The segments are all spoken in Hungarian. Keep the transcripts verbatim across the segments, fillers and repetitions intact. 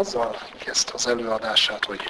azzal kezdte az előadását, hogy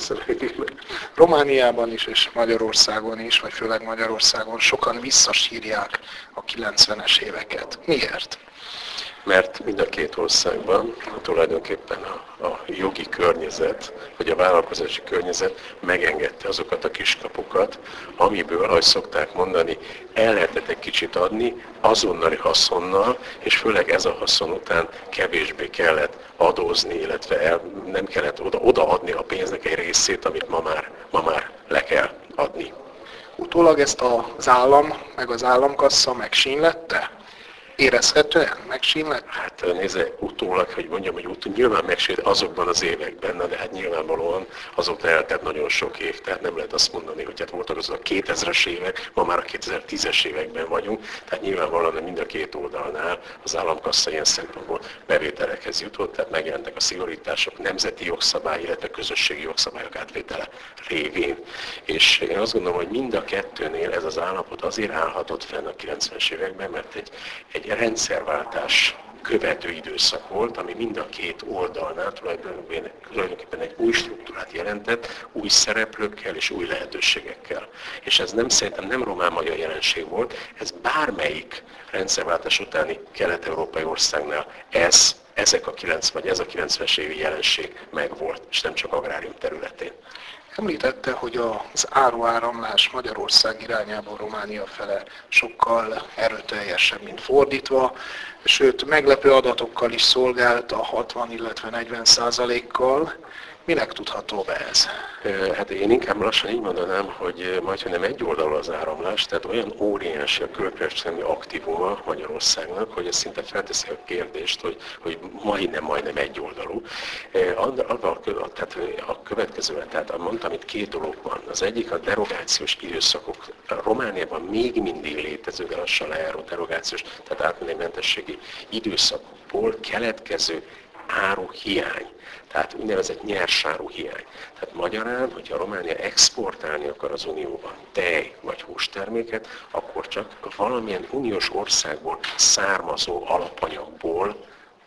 Romániában is és Magyarországon is, vagy főleg Magyarországon sokan visszasírják a kilencvenes éveket. Miért? Mert mind a két országban tulajdonképpen a, a jogi környezet, vagy a vállalkozási környezet megengedte azokat a kiskapukat, amiből, ahogy szokták mondani, el lehetett egy kicsit adni azonnali haszonnal, és főleg ez a haszon után kevésbé kellett adózni, illetve el, nem kellett oda, odaadni a pénznek egy részét, amit ma már, ma már le kell adni. Utólag ezt az állam, meg az államkassa megsínlette? Érezhetően megsínlett? Hát nézze, utólag, hogy mondjam, hogy utólag, nyilván megsínlett azokban az években, de hát nyilvánvalóan azóta eltelt nagyon sok év, tehát nem lehet azt mondani, hogy hát voltak azok a kétezres évek, ma már a kétezer-tízes években vagyunk, tehát nyilvánvalóan mind a két oldalnál az államkassa ilyen szempontból bevételekhez jutott, tehát megjelentek a szigorítások, nemzeti jogszabály, illetve közösségi jogszabályok átvétele révén. És én azt gondolom, hogy mind a kettőnél ez az állapot azért állhatott fenn a kilencvenes években, mert egy, egy rendszerváltás követő időszak volt, ami mind a két oldalnál tulajdonképpen egy új struktúrát jelentett, új szereplőkkel és új lehetőségekkel. És ez nem szerintem nem román-magyar jelenség volt, ez bármelyik rendszerváltás utáni kelet-európai országnál ez, ezek a kilencven, vagy ez a kilencvenes évi jelenség megvolt, és nem csak agrárium területén. Említette, hogy az áruáramlás Magyarország irányából Románia fele sokkal erőteljesebb, mint fordítva, sőt meglepő adatokkal is szolgált a hatvan, illetve negyven százalékkal. Minek tudható be ez? Hát én inkább lassan így mondanám, hogy majdnem nem egy oldalú az áramlás, tehát olyan óriási a külkereskedelmi aktívuma Magyarországnak, hogy ez szinte felteszi a kérdést, hogy, hogy majdnem, majdnem egy oldalú. Tehát a következővel, tehát mondtam, itt két dolog van. Az egyik a derogációs időszakok. Romániában még mindig létező, de lassan lejáró derogációs, tehát átmenetmentességi időszakokból keletkező áruhiány. Tehát úgynevezett nyersáru hiány. Tehát magyarán, hogyha Románia exportálni akar az Unióban tej vagy hústerméket, akkor csak valamilyen uniós országból származó alapanyagból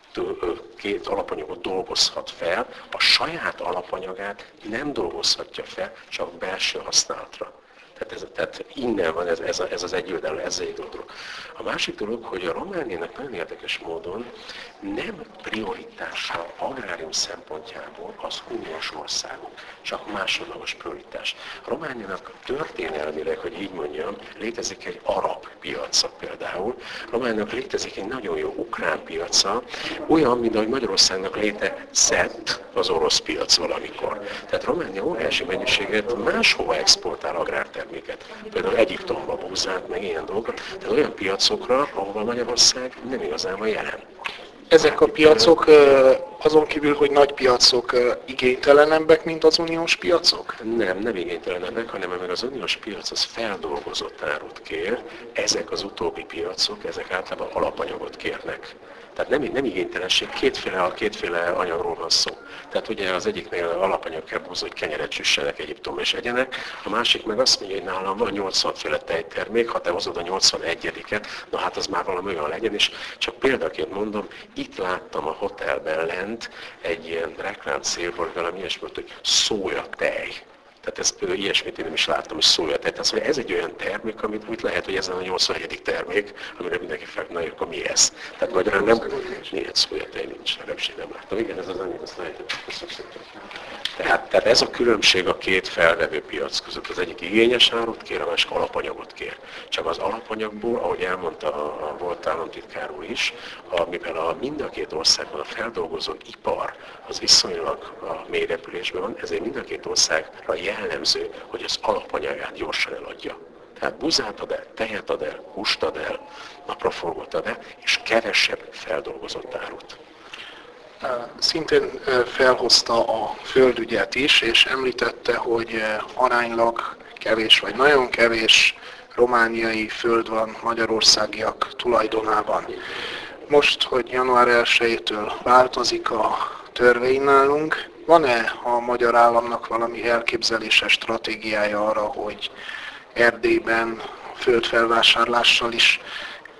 két alapanyagot dolgozhat fel, a saját alapanyagát nem dolgozhatja fel, csak belső használatra. Tehát, ez, tehát innen van ez, ez, a, ez az egyoldalú, ez egy dolog. A másik dolog, hogy a Romániának nagyon érdekes módon nem prioritása agrárium szempontjából az uniós országok, csak másodlagos prioritás. A Romániának történelmileg, hogy így mondjam, létezik egy arab piaca például. Romániának létezik egy nagyon jó ukrán piaca, olyan, mint ahogy Magyarországnak létezett az orosz piac valamikor. Tehát Románia óriási mennyiséget máshova exportál agrárterméket. Például Egyiptomba búzát, meg ilyen dolgokat. Tehát olyan piacokra, ahol Magyarország nem igazán van jelen. Ezek a piacok azon kívül, hogy nagy piacok, igénytelenebbek, mint az uniós piacok? Nem, nem igénytelenebbek, hanem meg az uniós piac az feldolgozott árut kér, ezek az utóbbi piacok, ezek általában alapanyagot kérnek. Tehát nem, nem igénytelenség, kétféle, kétféle anyagról van szó. Tehát ugye az egyiknél alapanyag kell búzni, hogy kenyeret süssenek Egyiptomba és egyenek, a másik meg azt mondja, hogy nálam van nyolcvan féle tejtermék, ha te hozod a nyolcvanegyediket, na hát az már valami olyan legyen, és csak példaként mondom, itt láttam a hotelben lent egy ilyen reklámcélból, valami ilyesmi, hogy szója tej. Tehát ezt például ilyesmit én nem is láttam, hogy szója tej. Tehát ez egy olyan termék, amit, amit lehet, hogy ez a nyolcvanegyedik termék, amire mindenki fel, na akkor mi ez? Tehát magyarán nem, négy szója tej nincs, legalábbis én nem láttam. Igen, ez az anyag, azt lehet. Tehát, tehát ez a különbség a két felvevő piac között. Az egyik igényes árut kér, a másik alapanyagot kér. Csak az alapanyagból, ahogy elmondta a, a volt államtitkár úr is, a, mivel a mind a két országban a feldolgozó ipar az viszonylag a mély repülésben van, ezért mind a két országra jellemző, hogy az alapanyagát gyorsan eladja. Tehát buzát ad el, tejet ad el, húst ad el, napraforgót ad el, és kevesebb feldolgozott árut. Szintén felhozta a földügyet is, és említette, hogy aránylag kevés vagy nagyon kevés romániai föld van magyarországiak tulajdonában. Most, hogy január elsejétől változik a törvény nálunk, van-e a magyar államnak valami elképzelése, stratégiája arra, hogy Erdélyben földfelvásárlással is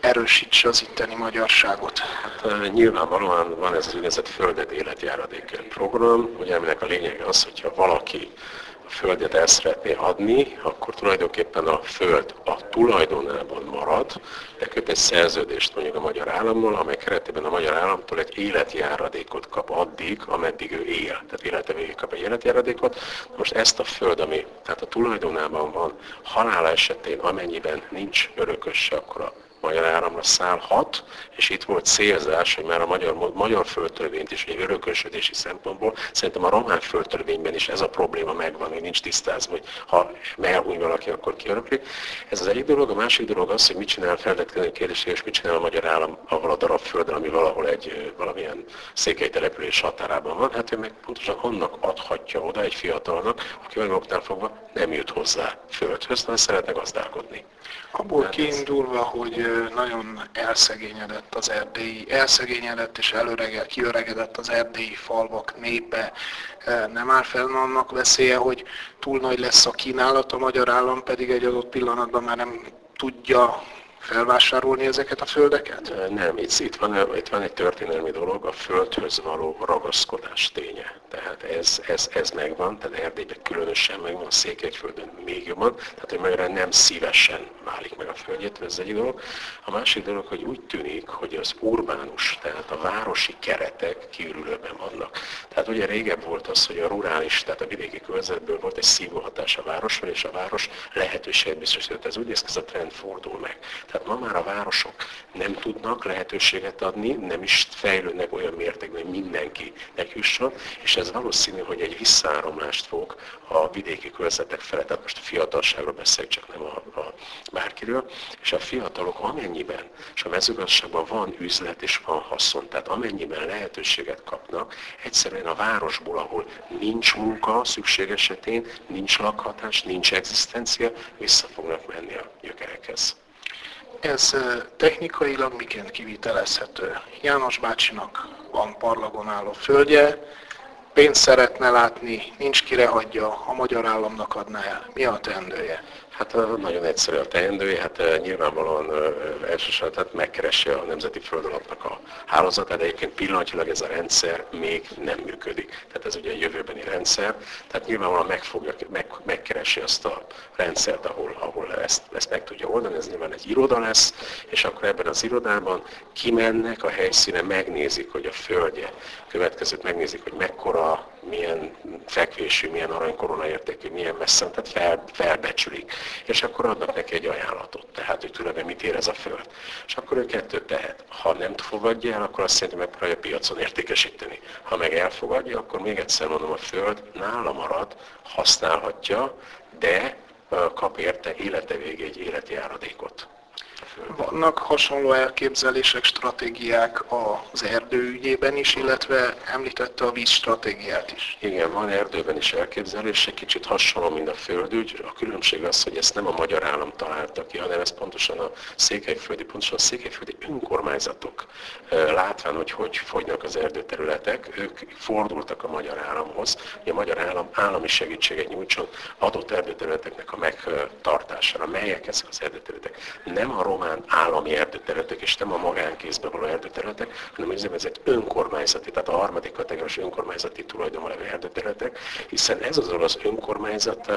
erősítse az itteni magyarságot? Hát, nyilvánvalóan van ez az úgynevezett földet életjáradék program, ugye, aminek a lényege az, hogyha valaki a földet el szeretné adni, akkor tulajdonképpen a föld a tulajdonában marad, de köt egy szerződést mondjuk a magyar állammal, amely keretében a magyar államtól egy életjáradékot kap addig, ameddig ő él. Tehát élete végig kap egy életjáradékot. Most ezt a föld, ami tehát a tulajdonában van, halála esetén amennyiben nincs örököse, akkor a magyar államra szállhat, és itt volt célzás, hogy már a magyar, magyar földtörvényt is egy örökösödési szempontból, szerintem a román földtörvényben is ez a probléma megvan, hogy nincs tisztázva, hogy ha elhuny valaki, akkor kiöröklik. Ez az egyik dolog, a másik dolog az, hogy mit csinál felvetkező kérdés, és mit csinál a magyar állam avval a darab földön, ami valahol egy valamilyen székely település határában van, hát ő meg pontosan annak adhatja oda egy fiatalnak, aki olyan oknál fogva nem jut hozzá földhöz, hanem szeretne gazdálkodni. Abból kiindulva, hogy nagyon elszegényedett az erdélyi, elszegényedett és előrege, kiöregedett az erdélyi falvak népe, nem áll fenn annak veszélye, hogy túl nagy lesz a kínálat, a magyar állam pedig egy adott pillanatban már nem tudja felvásárolni ezeket a földeket? Nem, itt, itt, van, itt van egy történelmi dolog, a földhöz való ragaszkodás ténye. Tehát ez, ez, ez megvan, tehát Erdélyben különösen megvan, a Székelyföldön még jobban, tehát hogy magyarán nem szívesen válik meg a földjétől, ez egy dolog. A másik dolog, hogy úgy tűnik, hogy az urbánus, tehát a városi keretek kiürülőben vannak. Tehát ugye régebb volt az, hogy a rurális, tehát a vidéki körzetből volt egy szívóhatás a városra, és a város lehetőséget biztosított. Ez úgy néz ki, ez a trend fordul meg. Tehát ma már a városok nem tudnak lehetőséget adni, nem is fejlődnek olyan mértékben, hogy mindenkinek jusson, és ez valószínű, hogy egy visszaáramlást fog a vidéki körzetek felé, tehát most a fiatalságról beszélek, csak nem a, a bárkiről, és a fiatalok amennyiben, és a mezőgazdaságban van üzlet és van haszon, tehát amennyiben lehetőséget kapnak, egyszerűen a városból, ahol nincs munka szükség esetén, nincs lakhatás, nincs egzisztencia, vissza fognak menni a gyökerekhez. Ez technikailag miként kivitelezhető? János bácsinak van parlagon álló földje, pénzt szeretne látni, nincs kire hagyja, a magyar államnak adná el. Mi a teendője? Hát nagyon egyszerű a teendője, hát nyilvánvalóan elsősorban tehát megkeresi a Nemzeti Földalapnak a hálózatát, de egyébként pillanatilag ez a rendszer még nem működik. Tehát ez ugye egy jövőbeni rendszer, tehát nyilvánvalóan megfogja, meg, megkeresi azt a rendszert, ahol, ahol ezt, ezt meg tudja oldani, ez nyilván egy iroda lesz, és akkor ebben az irodában kimennek a helyszínen, megnézik, hogy a földje, következőt megnézik, hogy mekkora, milyen fekvésű, milyen aranykorona értékű, milyen messze, tehát fel, felbecsülik. És akkor adnak neki egy ajánlatot, tehát hogy tulajdonképpen mit ér ez a föld. És akkor ő kettőt tehet. Ha nem fogadja el, akkor azt szerintem megpróbálja piacon értékesíteni. Ha meg elfogadja, akkor még egyszer mondom, a föld nála marad, használhatja, de kap érte élete végéig egy életjáradékot. Vannak hasonló elképzelések, stratégiák az erdő ügyében is, illetve említette a vízstratégiát is. Igen, van erdőben is elképzelés, egy kicsit hasonló, mint a földügy. A különbség az, hogy ezt nem a magyar állam találta ki, hanem ez pontosan a székelyföldi, pontosan a székelyföldi önkormányzatok látván, hogy hogy fogynak az erdőterületek, ők fordultak a magyar államhoz, hogy a magyar állam állami segítséget nyújtson adott erdőterületeknek a megtartására. Melyek ezek az erdőterületek? Nem a román állami erdőterületek, és nem a magánkézbe való erdőterületek, hanem az úgynevezett önkormányzati, tehát a harmadik kategóriás önkormányzati tulajdonban levő erdőterületek, hiszen ez az az önkormányzat,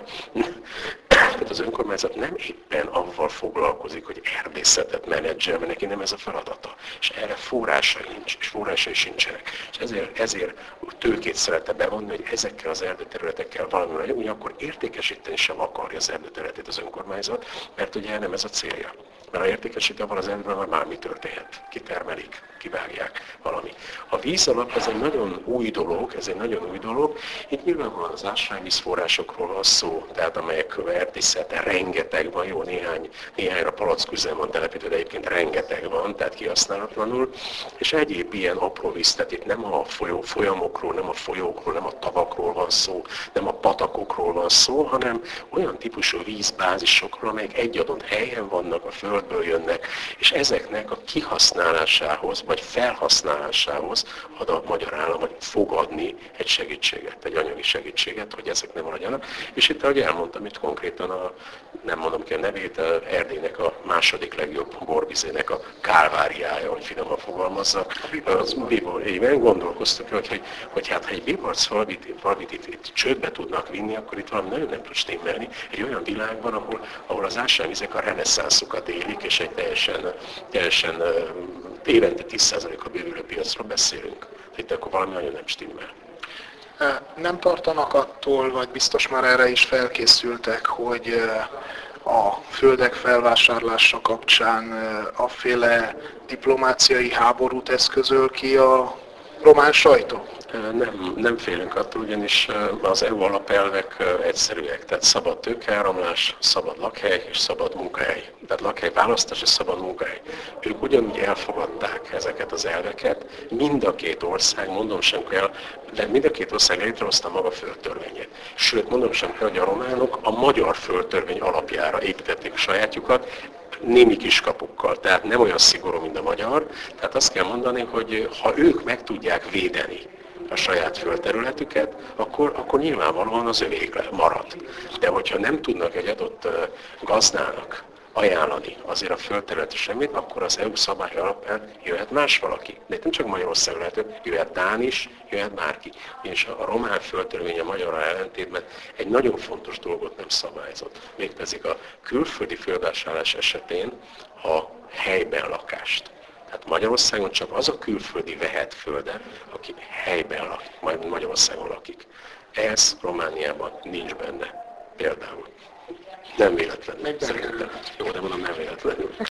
tehát az önkormányzat nem éppen avval foglalkozik, hogy erdészetet menedzsel, mert neki nem ez a feladata. És erre forrásai nincs, és forrásai sincsenek. És ezért, ezért tőkét szeretne bevonni, hogy ezekkel az erdőterületekkel valami legyen, ugyanakkor értékesíteni sem akarja az erdőterületét az önkormányzat, mert ugye nem ez a célja. Mert ha értékesíti, abban az erdőben már bármi történhet. Kitermelik, kivágják valami. A vízalap ez egy nagyon új dolog, ez egy nagyon új dolog. Itt nyilvánvalóan az ásványvízforrásokról van szó, tehát amelyek erdészete rengeteg van, jó néhány, néhányra palacküzem van telepítve, de egyébként rengeteg van, tehát kihasználatlanul. És egyéb ilyen apró víz, tehát itt nem a folyó, folyamokról, nem a folyókról, nem a tavakról van szó, nem a patakokról van szó, hanem olyan típusú vízbázisokról, amelyek egy adott helyen vannak a föld földből jönnek, és ezeknek a kihasználásához, vagy felhasználásához ad a magyar állam, hogy fog adni egy segítséget, egy anyagi segítséget, hogy ezek nem maradjanak. És itt, ahogy elmondtam, itt konkrétan a, nem mondom ki a nevét, a Erdélynek a második legjobb borvizének a kálváriája, hogy finoman fogalmazzak. Én gondolkoztuk, hogy, hogy, hogy hát ha egy Bibarc falvit, falvit itt, itt csődbe tudnak vinni, akkor itt valami nagyon nem tud stimmelni. Egy olyan világban, ahol, ahol az ásványvizek a reneszánszukat élik, és egy teljesen, teljesen évente tíz százaléka bővülő piacról beszélünk. Itt akkor valami nagyon nem stimmel. Nem tartanak attól, vagy biztos már erre is felkészültek, hogy a földek felvásárlása kapcsán afféle diplomáciai háborút eszközöl ki a román sajtó? Nem, nem félünk attól, ugyanis az é u alapelvek egyszerűek, tehát szabad tőkeáramlás, szabad lakhely és szabad munkahely. Tehát lakhely választás és szabad munkahely. Ők ugyanúgy elfogadták ezeket az elveket, mind a két ország, mondom sem kell, de mind a két ország létrehozta maga földtörvényét. Sőt, mondom sem kell, hogy a románok a magyar földtörvény alapjára építették a sajátjukat, némi kiskapukkal, tehát nem olyan szigorú, mint a magyar. Tehát azt kell mondani, hogy ha ők meg tudják védeni a saját földterületüket, akkor, akkor nyilvánvalóan az övék marad. De hogyha nem tudnak egy adott gazdának ajánlani azért a földterületre semmit, akkor az é u szabály alapján jöhet más valaki. De itt nem csak Magyarország lehet, jöhet Dán is, jöhet bárki. És a román földtörvény a magyarra ellentétben egy nagyon fontos dolgot nem szabályozott. Mégpedig a külföldi földvásárlás esetén a helyben lakást. Tehát Magyarországon csak az a külföldi vehet földet, aki helyben lakik, majd Magyarországon lakik. Ez Romániában nincs benne például. Nem véletlenül, szerintem. Jó, de mondom, nem véletlenül.